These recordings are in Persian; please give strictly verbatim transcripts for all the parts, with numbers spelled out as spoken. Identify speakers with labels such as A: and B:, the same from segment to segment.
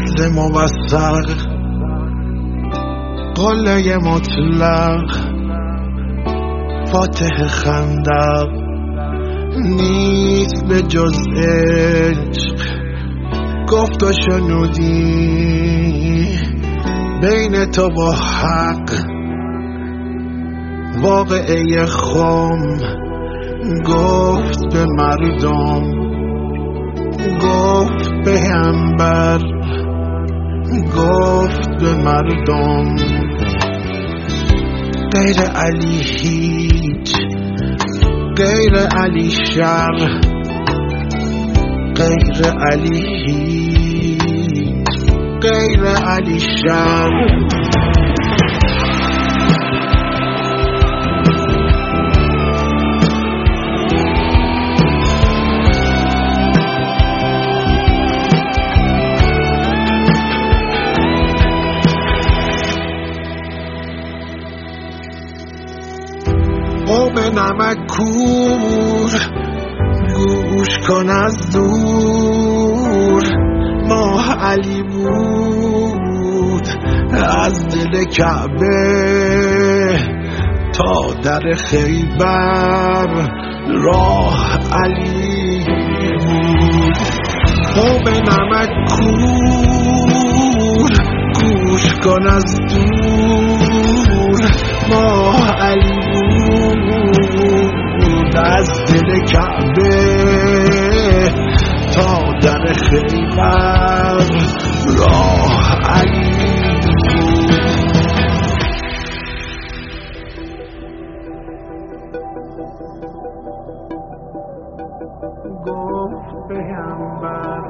A: عز موثق، قله مطلق، فاتح خندق، نیست به جز عشق گفت و شنودی بین تو و حق. واقعه خم گفت به مردم، گفت به انبر، گفت به مردم. غیر علی هیچ، غیر علی شر، غیر علی هیچ، غیر علی شر. قوم نمک کور گوش کن از دور، ماه علی بود از دل کعبه تا در خیبر، راه علی بود. قوم نمک کور گوش کن از دور، ماه علی بود از دل کعبه تا در خیبر، راه علی بود. گفت پیامبر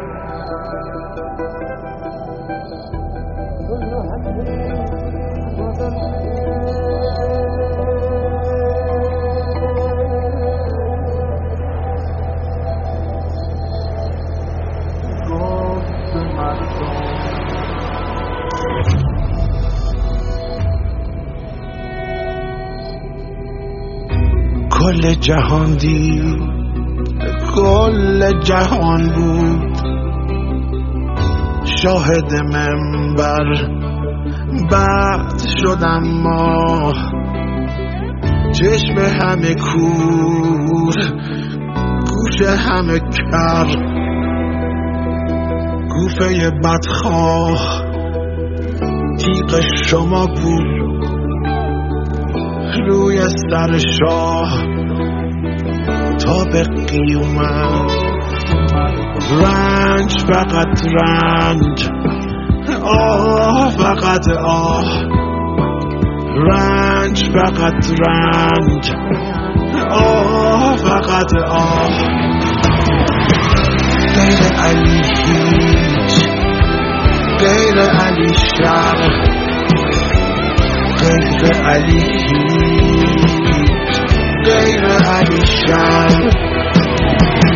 A: کل جهان دید، کل جهان بود شاهد منبر. بعد شدم ما چشم همه کور، گوش همه کر، گوفه بدخواه تیغ شما بود روی سر شاه تا به قیامت. رنج فقط رنج، آه فقط آه، رنج فقط رنج، آه فقط آه. غیر علی هیچ، غیر علی شر، غیر علی هیچ، غیر علی شر.